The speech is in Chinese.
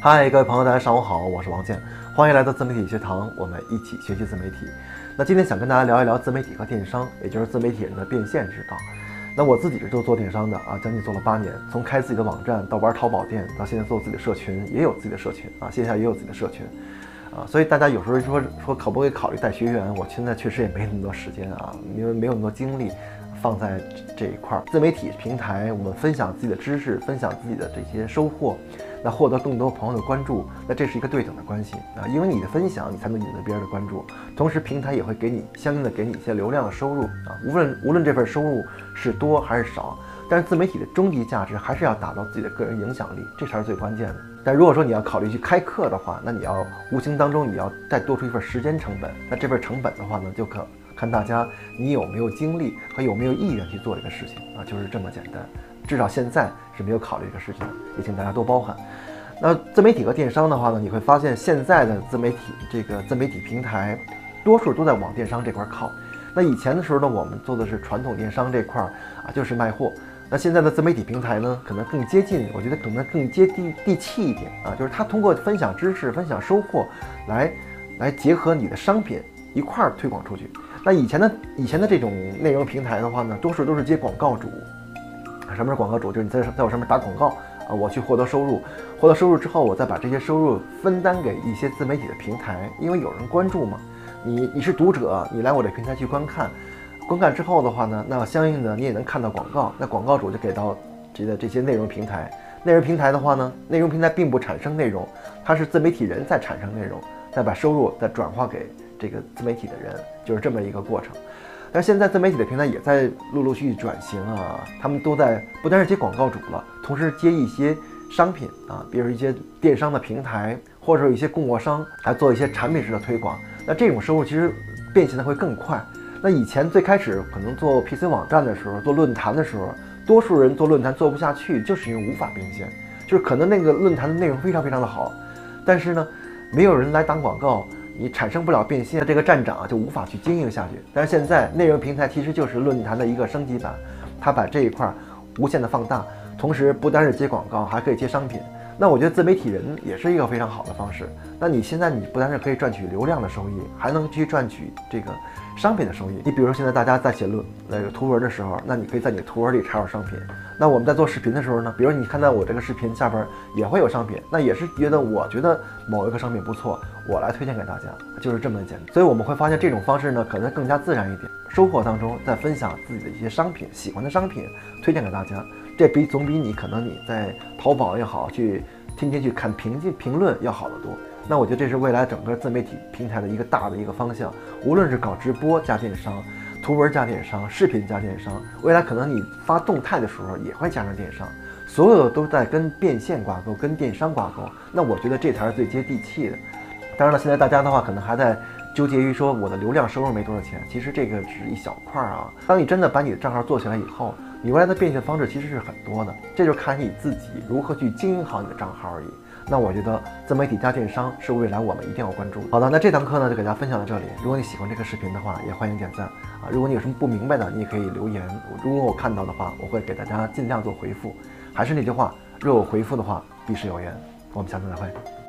嗨，各位朋友，大家上午好，我是王健，欢迎来到自媒体学堂，我们一起学习自媒体。那今天想跟大家聊一聊自媒体和电商，也就是自媒体人的变现之道。那我自己是做电商的啊，将近做了8年，从开自己的网站到玩淘宝店，到现在做自己的社群，也有自己的社群啊，线下也有自己的社群啊，所以大家有时候说可不可以考虑带学员？我现在确实也没那么多时间啊，因为没有那么多精力放在这一块。自媒体平台，我们分享自己的知识，分享自己的这些收获，那获得更多朋友的关注，那这是一个对等的关系啊，因为你的分享，你才能引得别人的关注，同时平台也会给你相应的给你一些流量的收入啊，无论这份收入是多还是少，但是自媒体的终极价值还是要达到自己的个人影响力，这才是最关键的。但如果说你要考虑去开课的话，那你要无形当中你要再多出一份时间成本，那这份成本的话呢，就可看大家你有没有精力和有没有意愿去做这个事情啊，就是这么简单。至少现在是没有考虑这个事情的，也请大家多包涵。那自媒体和电商的话呢，你会发现现在的自媒体平台，多数都在往电商这块靠。那以前的时候呢，我们做的是传统电商这块啊，就是卖货。那现在的自媒体平台呢，可能更接近，我觉得可能更接地气一点啊，就是它通过分享知识、分享收获，来结合你的商品一块儿推广出去。那以前的这种内容平台的话呢，多数都是接广告主。什么是广告主？就是你在我上面打广告啊，我去获得收入，获得收入之后，我再把这些收入分担给一些自媒体的平台，因为有人关注嘛。你是读者，你来我这平台去观看之后的话呢，那相应的你也能看到广告，那广告主就给到这些内容平台。内容平台的话呢，内容平台并不产生内容，它是自媒体人在产生内容，再把收入再转化给这个自媒体的人，就是这么一个过程。但是现在自媒体的平台也在陆续转型啊，他们都在不单是接广告主了，同时接一些商品啊，比如一些电商的平台，或者有一些供货商来做一些产品式的推广。那这种收入其实变现的会更快。那以前最开始可能做 PC 网站的时候，做论坛的时候，多数人做论坛做不下去，就是因为无法变现，就是可能那个论坛的内容非常非常的好，但是呢，没有人来打广告。你产生不了变现，这个站长就无法去经营下去。但是现在内容平台其实就是论坛的一个升级版，它把这一块无限的放大，同时不单是接广告，还可以接商品。那我觉得自媒体人也是一个非常好的方式。那你现在你不单是可以赚取流量的收益，还能去赚取这个商品的收益。你比如说现在大家在写图文的时候，那你可以在你的图文里插入商品。那我们在做视频的时候呢，比如你看到我这个视频下边也会有商品，那也是我觉得某一个商品不错，我来推荐给大家，就是这么简单。所以我们会发现这种方式呢，可能更加自然一点。收获当中再分享自己的一些商品，喜欢的商品推荐给大家，这总比你在淘宝也好，天天去看评论要好得多。那我觉得这是未来整个自媒体平台的一个大的一个方向，无论是搞直播加电商，图文加电商，视频加电商，未来可能你发动态的时候也会加上电商，所有的都在跟变现挂钩，跟电商挂钩。那我觉得这才是最接地气的。当然了，现在大家的话可能还在纠结于说我的流量收入没多少钱，其实这个只是一小块啊。当你真的把你的账号做起来以后，你未来的变现方式其实是很多的，这就看你自己如何去经营好你的账号而已。那我觉得自媒体加电商是未来我们一定要关注的。好的，那这堂课呢就给大家分享到这里。如果你喜欢这个视频的话，也欢迎点赞啊。如果你有什么不明白的，你也可以留言。如果我看到的话，我会给大家尽量做回复。还是那句话，若有回复的话，必是有缘。我们下次再会。